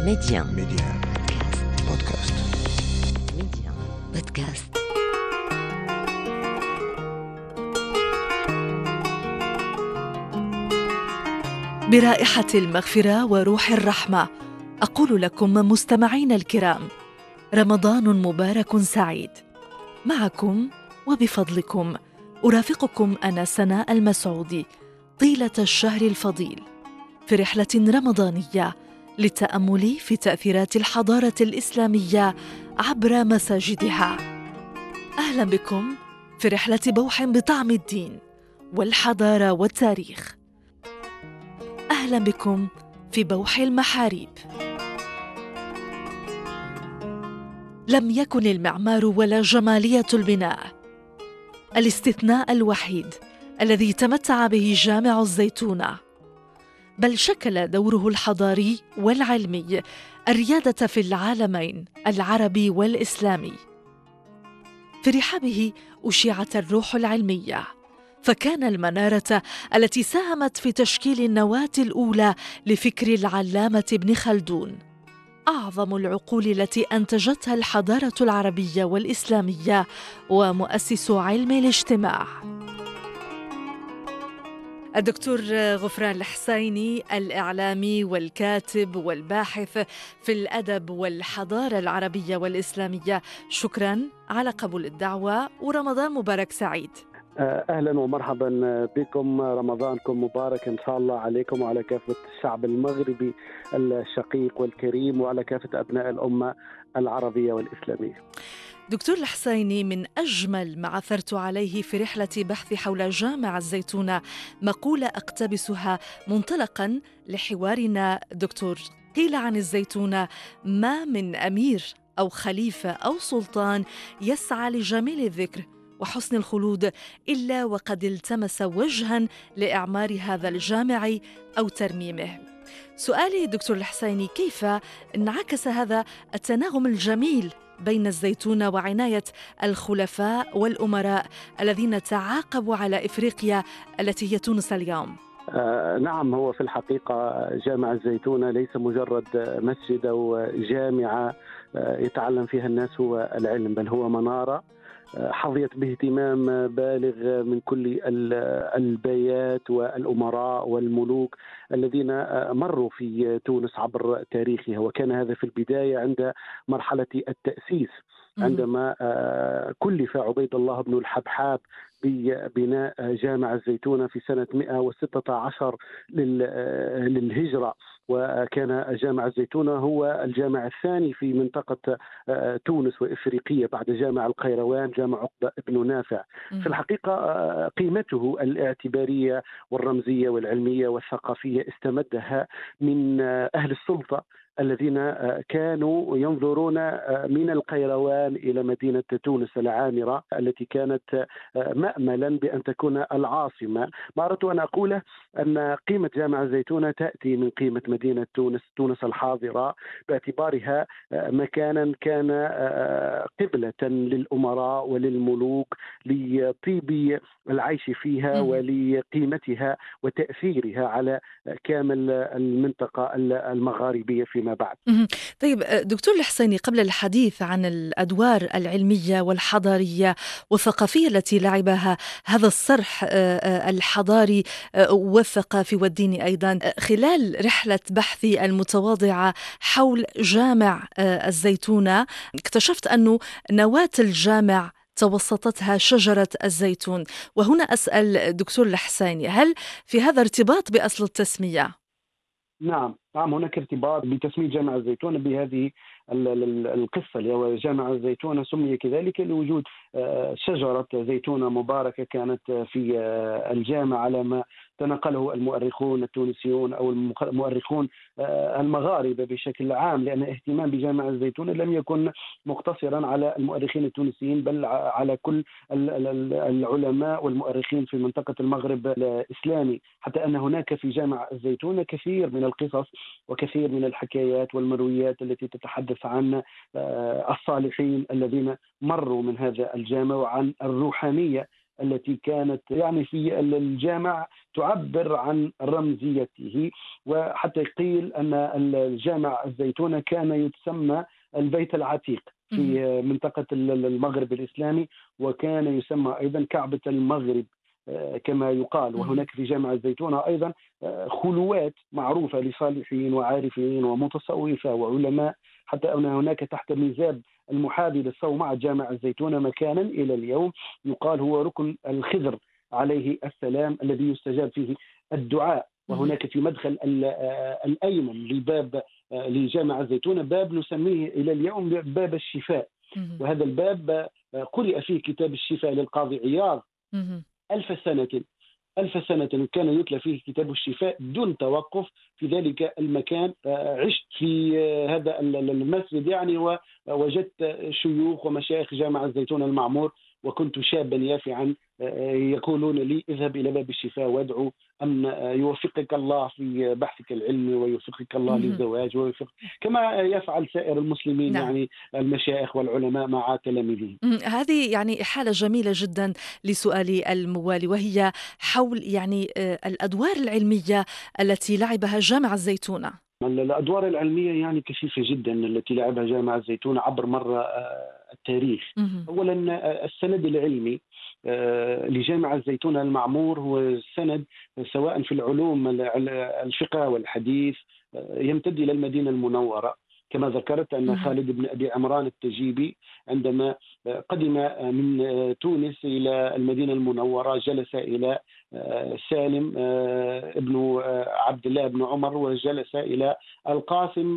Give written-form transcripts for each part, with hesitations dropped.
Média. بودكاست. Média. Podcast. برائحة المغفرة وروح الرحمة أقول لكم مستمعين الكرام: رمضان مبارك سعيد. معكم وبفضلكم أرافقكم أنا سناء المسعودي طيلة الشهر الفضيل في رحلة رمضانية للتأمل في تأثيرات الحضارة الإسلامية عبر مساجدها. أهلا بكم في رحلة بوح بطعم الدين والحضارة والتاريخ. أهلا بكم في بوح المحاريب. لم يكن المعمار ولا جمالية البناء الاستثناء الوحيد الذي تمتع به جامع الزيتونة، بل شكل دوره الحضاري والعلمي الريادة في العالمين العربي والإسلامي. في رحابه أشيعت الروح العلمية، فكان المنارة التي ساهمت في تشكيل النواة الأولى لفكر العلامة ابن خلدون، أعظم العقول التي أنتجتها الحضارة العربية والإسلامية ومؤسس علم الاجتماع. الدكتور غفران الحسيني، الإعلامي والكاتب والباحث في الأدب والحضارة العربية والإسلامية، شكراً على قبول الدعوة ورمضان مبارك سعيد. أهلا ومرحبا بكم، رمضانكم مبارك إن شاء الله عليكم وعلى كافة الشعب المغربي الشقيق والكريم وعلى كافة أبناء الأمة العربية والإسلامية. دكتور الحسيني، من أجمل ما عثرت عليه في رحلة بحث حول جامع الزيتونة مقولة أقتبسها منطلقاً لحوارنا. دكتور، قيل عن الزيتونة: ما من أمير أو خليفة أو سلطان يسعى لجميل الذكر وحسن الخلود إلا وقد التمس وجهاً لإعمار هذا الجامع أو ترميمه. سؤالي دكتور الحسيني: كيف انعكس هذا التناغم الجميل بين الزيتونة وعناية الخلفاء والأمراء الذين تعاقبوا على إفريقيا التي هي تونس اليوم؟ نعم، هو في الحقيقة جامع الزيتونة ليس مجرد مسجد أو جامعة يتعلم فيها الناس هو العلم، بل هو منارة حظيت باهتمام بالغ من كل البيات والأمراء والملوك الذين مروا في تونس عبر تاريخها. وكان هذا في البداية عند مرحلة التأسيس، عندما كلف عبيد الله بن الحبحاب ببناء جامع الزيتونة في سنة 116 للهجرة، وكان جامع الزيتونة هو الجامع الثاني في منطقة تونس وإفريقيا بعد جامع القيروان، جامع عقبة بن نافع. في الحقيقة قيمته الاعتبارية والرمزية والعلمية والثقافية استمدها من أهل السلطة الذين كانوا ينظرون من القيروان إلى مدينة تونس العامرة التي كانت مأملا بأن تكون العاصمة. ما أردت أن أقوله أن قيمة جامع الزيتونة تأتي من قيمة مدينة تونس الحاضرة، باعتبارها مكانا كان قبلة للأمراء وللملوك لطيب العيش فيها ولقيمتها وتأثيرها على كامل المنطقة المغاربية فيما بعد. طيب دكتور الحسيني، قبل الحديث عن الأدوار العلمية والحضارية والثقافية التي لعبها هذا الصرح الحضاري والثقافي والديني أيضا خلال رحلة بحثي المتواضعة حول جامع الزيتونة، اكتشفت أنه نواة الجامع توسطتها شجرة الزيتون. وهنا أسأل دكتور الحسيني: هل في هذا ارتباط بأصل التسمية؟ نعم، هناك ارتباط بتسمية جامع الزيتونة بهذه القصة اللي هو جامع الزيتونة سمي كذلك لوجود شجرة زيتونة مباركة كانت في الجامع، على ما تنقله المؤرخون التونسيون أو المؤرخون المغاربة بشكل عام، لأن اهتمام بجامع الزيتونة لم يكن مقتصرا على المؤرخين التونسيين بل على كل العلماء والمؤرخين في منطقة المغرب الإسلامي، حتى أن هناك في جامع الزيتونة كثير من القصص وكثير من الحكايات والمرويات التي تتحدث عن الصالحين الذين مروا من هذا الجامع وعن الروحانية التي كانت يعني في الجامع تعبر عن رمزيته. وحتى قيل أن الجامع الزيتونة كان يتسمى البيت العتيق في منطقة المغرب الإسلامي، وكان يسمى أيضا كعبة المغرب كما يقال. وهناك في جامع الزيتونة أيضا خلوات معروفة لصالحين وعارفين ومتصوفة وعلماء، حتى أن هناك تحت ميزاب المحاذي للصومعة جامع الزيتونة مكانا إلى اليوم يقال هو ركن الخضر عليه السلام الذي يستجاب فيه الدعاء. وهناك في مدخل الأيمن لباب لجامع الزيتونة باب نسميه إلى اليوم باب الشفاء، وهذا الباب قرئ فيه كتاب الشفاء للقاضي عياض 1000 سنة كان يتلى فيه كتاب الشفاء دون توقف في ذلك المكان. عشت في هذا المسجد يعني، ووجدت شيوخ ومشايخ جامع الزيتون المعمور، وكنت شابا يافعا يقولون لي اذهب إلى باب الشفاء وادعو أن يوفقك الله في بحثك العلمي ويوفقك الله للزواج كما يفعل سائر المسلمين. نعم. يعني المشايخ والعلماء مع تلاميذهم. هذه يعني حالة جميلة جدا لسؤالي الموالي، وهي حول يعني الأدوار العلمية التي لعبها جامع الزيتونة. الأدوار العلمية يعني كثيفة جدا التي لعبها جامع الزيتونة عبر مر التاريخ. أولا السند العلمي لجامع الزيتونة المعمور هو سند سواء في العلوم الفقه والحديث يمتد إلى المدينة المنورة. كما ذكرت أن خالد بن أبي عمران التجيبي عندما قدم من تونس إلى المدينة المنورة جلس إلى سالم ابن عبد الله بن عمر، وجلس إلى القاسم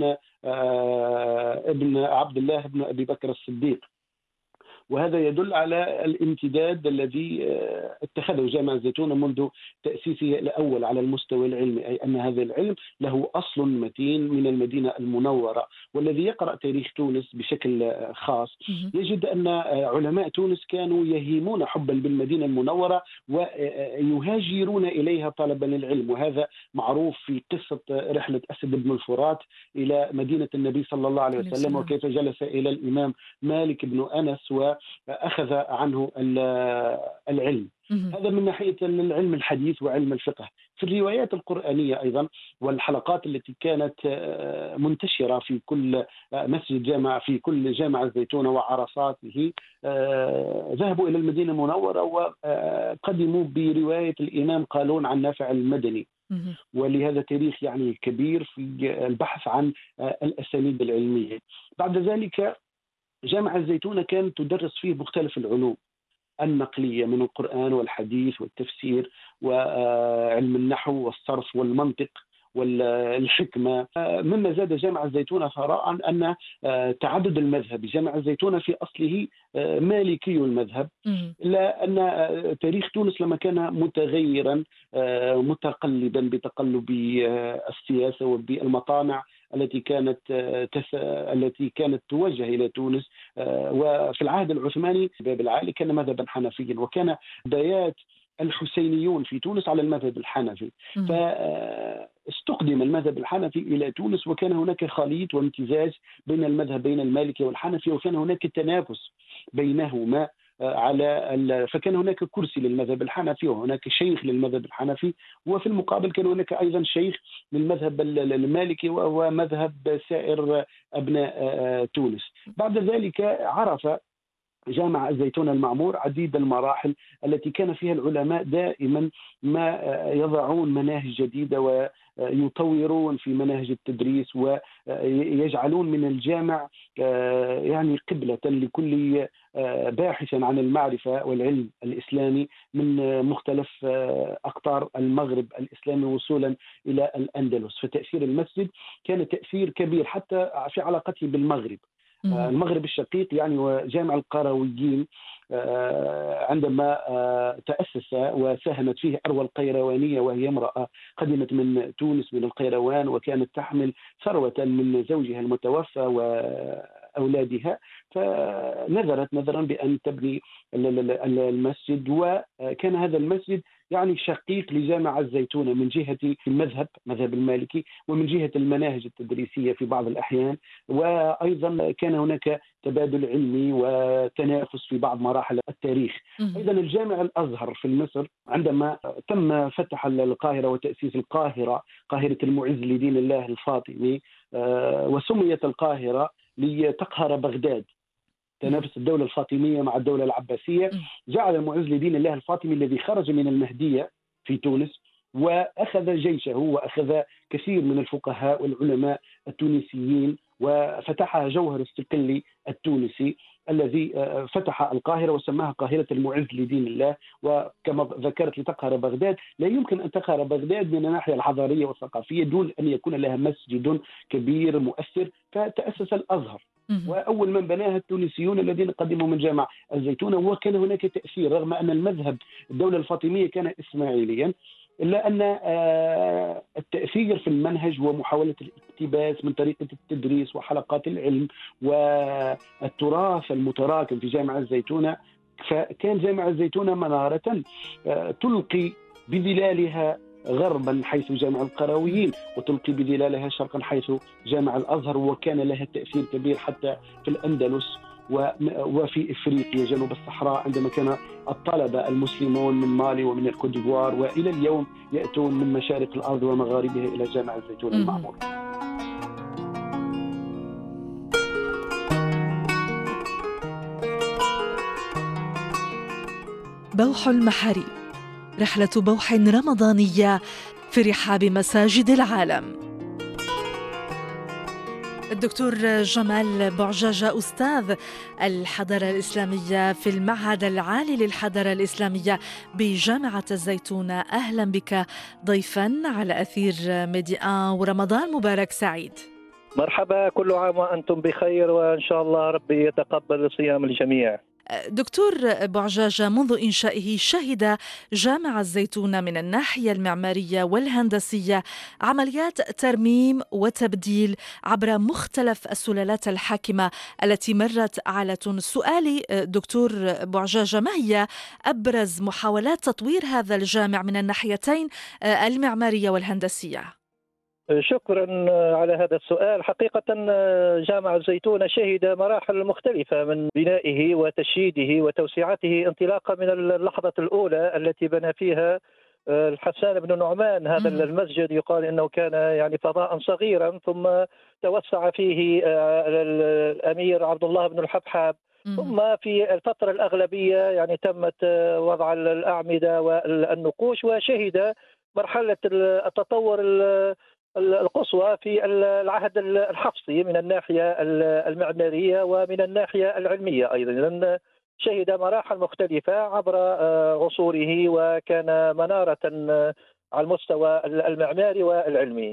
ابن عبد الله بن أبي بكر الصديق. وهذا يدل على الامتداد الذي اتخذه جامع الزيتونة منذ تأسيسه الأول على المستوى العلمي، أي أن هذا العلم له أصل متين من المدينة المنورة. والذي يقرأ تاريخ تونس بشكل خاص يجد أن علماء تونس كانوا يهيمون حبا بالمدينة المنورة ويهاجرون إليها طلبا للعلم. وهذا معروف في قصة رحلة أسد بن الفرات إلى مدينة النبي صلى الله عليه وسلم، وكيف جلس إلى الإمام مالك بن أنس وأخذ عنه العلم. هذا من ناحية العلم الحديث وعلم الفقه. في الروايات القرآنية أيضا والحلقات التي كانت منتشرة في كل مسجد جامع في كل جامع الزيتونة وعرصاته، ذهبوا إلى المدينة المنورة وقدموا برواية الإمام قالون عن نافع المدني. ولهذا تاريخ يعني كبير في البحث عن الأسانيد العلمية. بعد ذلك جامع الزيتونة كان تدرس فيه مختلف العلوم النقلية من القرآن والحديث والتفسير وعلم النحو والصرف والمنطق والحكمة. مما زاد جامع الزيتونة ثراء أن تعدد المذهب. جامع الزيتونة في أصله مالكي المذهب، إلا أن تاريخ تونس لما كان متغيرا متقلبا بتقلب السياسة وبالمطامع التي كانت توجه إلى تونس. وفي العهد العثماني باب العالي كان مذهبا حنفيا، وكان بدايات الحسينيون في تونس على المذهب الحنفي، فاستقدم المذهب الحنفي إلى تونس، وكان هناك خليط وامتزاج بين المذهبين المالكي والحنفي، وكان هناك تنافس بينهما فكان هناك كرسي للمذهب الحنفي وهناك شيخ للمذهب الحنفي، وفي المقابل كان هناك أيضا شيخ للمذهب المالكي وهو مذهب سائر أبناء تونس. بعد ذلك عرف جامع الزيتونة المعمور عديد المراحل التي كان فيها العلماء دائما ما يضعون مناهج جديدة ويطورون في مناهج التدريس ويجعلون من الجامع يعني قبلة لكل باحث عن المعرفة والعلم الإسلامي من مختلف أقطار المغرب الإسلامي وصولا إلى الأندلس. فتأثير المسجد كان تأثير كبير حتى في علاقته بالمغرب. المغرب الشقيق يعني وجامع القرويين عندما تأسس وساهمت فيه أروى القيروانية، وهي امرأة قدمت من تونس من القيروان، وكانت تحمل ثروة من زوجها المتوفى أولادها، فنذرت نذرا بأن تبني المسجد. وكان هذا المسجد يعني شقيق لجامع الزيتونة من جهة مذهب المالكي، ومن جهة المناهج التدريسية في بعض الأحيان، وأيضا كان هناك تبادل علمي وتنافس في بعض مراحل التاريخ. أيضا الجامع الأزهر في مصر عندما تم فتح القاهرة وتأسيس قاهرة المعز لدين الله الفاطمي، وسميت القاهرة لتقهر بغداد، تنافس الدولة الفاطمية مع الدولة العباسية. جعل المعز لدين الله الفاطمي الذي خرج من المهدية في تونس وأخذ جيشه وأخذ كثير من الفقهاء والعلماء التونسيين، وفتحها جوهر الصقلي التونسي الذي فتح القاهرة وسماها قاهرة المعز لدين الله. وكما ذكرت لتقهر بغداد، لا يمكن أن تقهر بغداد من الناحية الحضارية والثقافية دون أن يكون لها مسجد كبير مؤثر، فتأسس الأزهر. وأول من بناها التونسيون الذين قدموا من جامع الزيتونة. وكان هناك تأثير رغم أن المذهب الدولة الفاطمية كان إسماعيليا، إلا أن التأثير في المنهج ومحاولة الاقتباس من طريقة التدريس وحلقات العلم والتراث المتراكم في جامع الزيتونة، فكان جامع الزيتونة منارة تلقي بظلالها غربا حيث جامع القرويين، وتلقي بظلالها شرقا حيث جامع الأزهر. وكان لها تأثير كبير حتى في الأندلس وفي إفريقيا جنوب الصحراء، عندما كان الطلبة المسلمون من مالي ومن الكوت ديفوار وإلى اليوم يأتون من مشارق الأرض ومغاربها إلى جامع الزيتون المعمور. بوح المحاريب، رحلة بوح رمضانية في رحاب مساجد العالم. الدكتور جمال بوعجاجة، أستاذ الحضارة الإسلامية في المعهد العالي للحضارة الإسلامية بجامعة الزيتونة، أهلا بك ضيفا على أثير ميدي آن، ورمضان مبارك سعيد. مرحبا، كل عام وأنتم بخير، وإن شاء الله ربي يتقبل صيام الجميع. دكتور بوعجاجة، منذ إنشائه شهد جامع الزيتونة من الناحية المعمارية والهندسية عمليات ترميم وتبديل عبر مختلف السلالات الحاكمة التي مرت على تونس. سؤالي دكتور بوعجاجة، ما هي أبرز محاولات تطوير هذا الجامع من الناحيتين المعمارية والهندسية؟ شكرا على هذا السؤال. حقيقة جامع الزيتونة شهد مراحل مختلفة من بنائه وتشييده وتوسعته، انطلاقا من اللحظة الأولى التي بنى فيها الحسان بن نعمان هذا المسجد. يقال إنه كان يعني فضاء صغيرا، ثم توسع فيه الأمير عبد الله بن الحبحاب، ثم في الفترة الأغلبية يعني تمت وضع الأعمدة والنقوش، وشهد مرحلة التطور القصوى في العهد الحفصي من الناحية المعمارية ومن الناحية العلمية أيضا، لأن شهد مراحل مختلفة عبر عصوره، وكان منارة على المستوى المعماري والعلمي.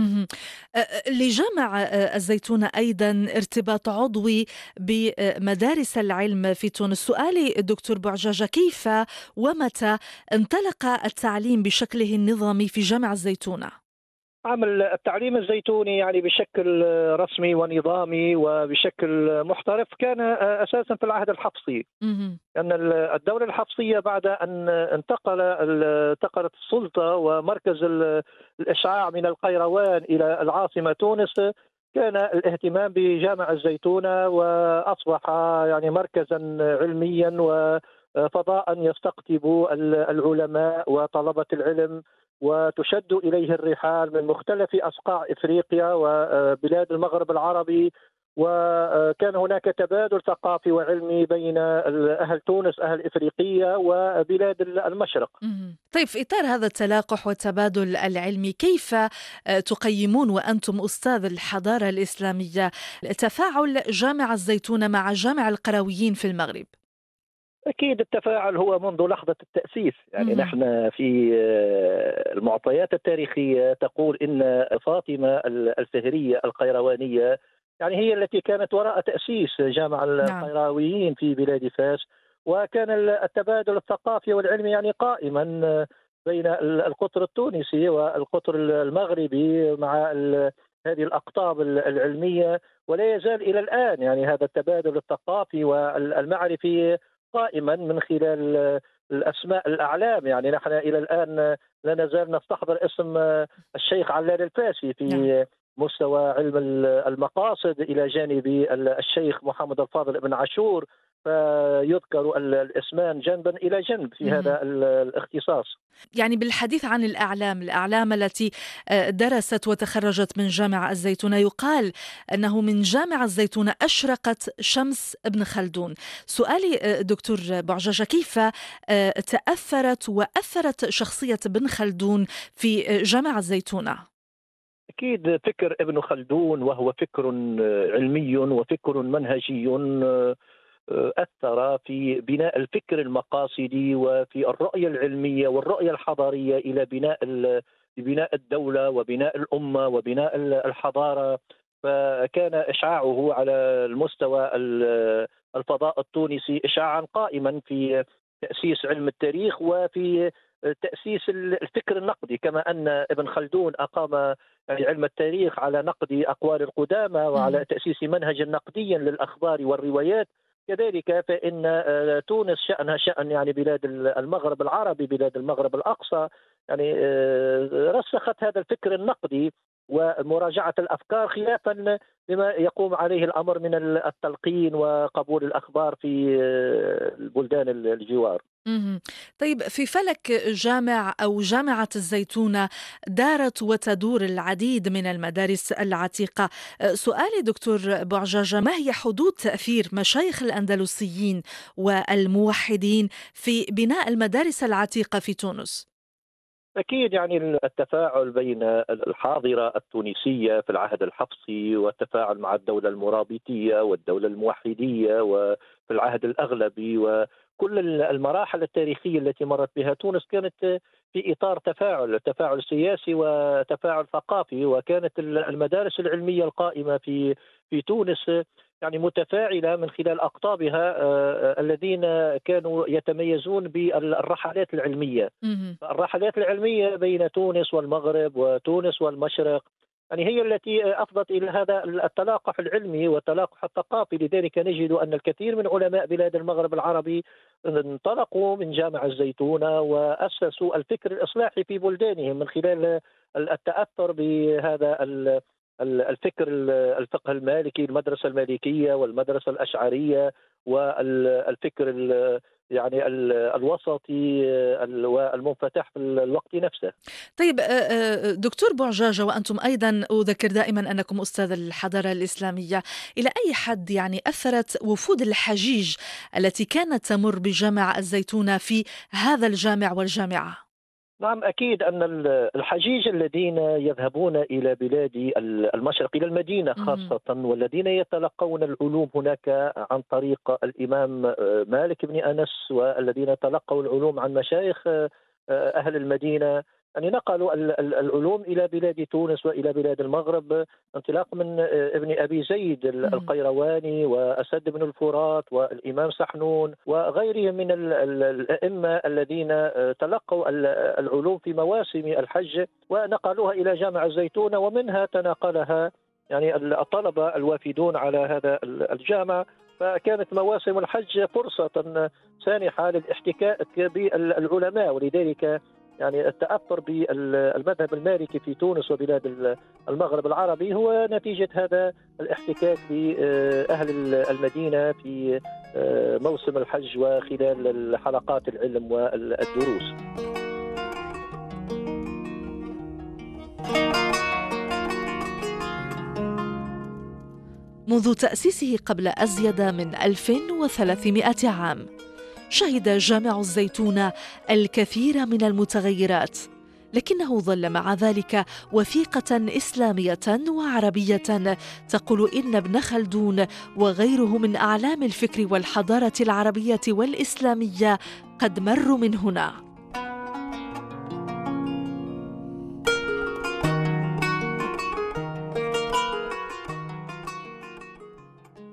لجامع الزيتونة أيضا ارتباط عضوي بمدارس العلم في تونس. سؤالي دكتور بوعجاجة، كيف ومتى انطلق التعليم بشكله النظامي في جامع الزيتونة؟ عمل التعليم الزيتوني يعني بشكل رسمي ونظامي وبشكل محترف كان أساسا في العهد الحفصي، لأن الدولة الحفصية بعد أن انتقلت السلطة ومركز الإشعاع من القيروان إلى العاصمة تونس، كان الاهتمام بجامع الزيتونة وأصبح يعني مركزا علميا وفضاء يستقطب العلماء وطلبة العلم، وتشد إليه الرحال من مختلف أصقاع إفريقيا وبلاد المغرب العربي، وكان هناك تبادل ثقافي وعلمي بين أهل تونس أهل إفريقيا وبلاد المشرق. طيب، في إطار هذا التلاقح والتبادل العلمي، كيف تقيمون وأنتم أستاذ الحضارة الإسلامية تفاعل جامع الزيتونة مع جامع القرويين في المغرب؟ أكيد التفاعل هو منذ لحظة التأسيس، يعني نحن في المعطيات التاريخية تقول إن فاطمة الفهرية القيروانية يعني هي التي كانت وراء تأسيس جامع القيرويين في بلاد فاس، وكان التبادل الثقافي والعلمي يعني قائما بين القطر التونسي والقطر المغربي مع هذه الأقطاب العلمية، ولا يزال إلى الآن يعني هذا التبادل الثقافي والمعرفي قائما من خلال الأسماء الأعلام. يعني نحن إلى الآن لا نزال نستحضر اسم الشيخ علال الفاسي في مستوى علم المقاصد، إلى جانب الشيخ محمد الفاضل بن عاشور، فيذكر الاسمان جنبا إلى جنب في هذا الاختصاص. يعني بالحديث عن الأعلام التي درست وتخرجت من جامعة الزيتونة، يقال أنه من جامعة الزيتونة أشرقت شمس ابن خلدون. سؤالي دكتور بعجاجة، كيف تأثرت وأثرت شخصية ابن خلدون في جامعة الزيتونة؟ أكيد فكر ابن خلدون وهو فكر علمي وفكر منهجي أثر في بناء الفكر المقاصدي وفي الرؤية العلمية والرؤية الحضارية إلى بناء الدولة وبناء الأمة وبناء الحضارة. فكان إشعاعه على المستوى الفضاء التونسي إشعاعا قائما في تأسيس علم التاريخ وفي تأسيس الفكر النقدي، كما أن ابن خلدون أقام يعني علم التاريخ على نقد أقوال القدامى وعلى تأسيس منهج نقديا للأخبار والروايات. كذلك فإن تونس شأنها شأن يعني بلاد المغرب العربي، بلاد المغرب الأقصى، يعني رسخت هذا الفكر النقدي ومراجعة الأفكار خلافا لما يقوم عليه الأمر من التلقين وقبول الأخبار في البلدان الجوار. طيب، في فلك جامعة الزيتونة دارت وتدور العديد من المدارس العتيقة. سؤالي دكتور بعجاجة، ما هي حدود تأثير مشايخ الأندلسيين والموحدين في بناء المدارس العتيقة في تونس؟ أكيد يعني التفاعل بين الحاضرة التونسية في العهد الحفصي والتفاعل مع الدولة المرابطية والدولة الموحدية وفي العهد الأغلبي وكل المراحل التاريخية التي مرت بها تونس كانت في إطار تفاعل سياسي وتفاعل ثقافي. وكانت المدارس العلمية القائمة في تونس يعني متفاعلة من خلال أقطابها الذين كانوا يتميزون بالرحلات العلمية. الرحلات العلمية بين تونس والمغرب وتونس والمشرق يعني هي التي أفضت إلى هذا التلاقح العلمي والتلاقح الثقافي. لذلك نجد أن الكثير من علماء بلاد المغرب العربي انطلقوا من جامعة الزيتونة وأسسوا الفكر الإصلاحي في بلدانهم من خلال التأثر بهذا الفكر الفقه المالكي، المدرسة المالكية والمدرسة الأشعرية والفكر يعني الوسطي والمنفتح في الوقت نفسه. طيب دكتور بعجاجة، وأنتم أيضا أذكر دائما أنكم أستاذ الحضارة الإسلامية، إلى أي حد يعني أثرت وفود الحجيج التي كانت تمر بجامع الزيتونة في هذا الجامع والجامعة؟ نعم، أكيد أن الحجيج الذين يذهبون إلى بلاد المشرق إلى المدينة خاصة والذين يتلقون العلوم هناك عن طريق الإمام مالك بن أنس والذين تلقوا العلوم عن مشايخ أهل المدينة، يعني نقلوا العلوم إلى بلاد تونس وإلى بلاد المغرب انطلاق من ابن أبي زيد القيرواني وأسد بن الفرات والإمام سحنون وغيرهم من الأئمة الذين تلقوا العلوم في مواسم الحج ونقلوها إلى جامع الزيتونة، ومنها تناقلها يعني الطلبة الوافدون على هذا الجامع. فكانت مواسم الحج فرصة سانحة للاحتكاك بالعلماء، ولذلك يعني التأثر بالمذهب المالكي في تونس وبلاد المغرب العربي هو نتيجة هذا الاحتكاك بأهل المدينة في موسم الحج وخلال حلقات العلم والدروس. منذ تأسيسه قبل أزيد من 1300 عام شهد جامع الزيتونة الكثير من المتغيرات، لكنه ظل مع ذلك وثيقة إسلامية وعربية تقول إن ابن خلدون وغيره من أعلام الفكر والحضارة العربية والإسلامية قد مروا من هنا.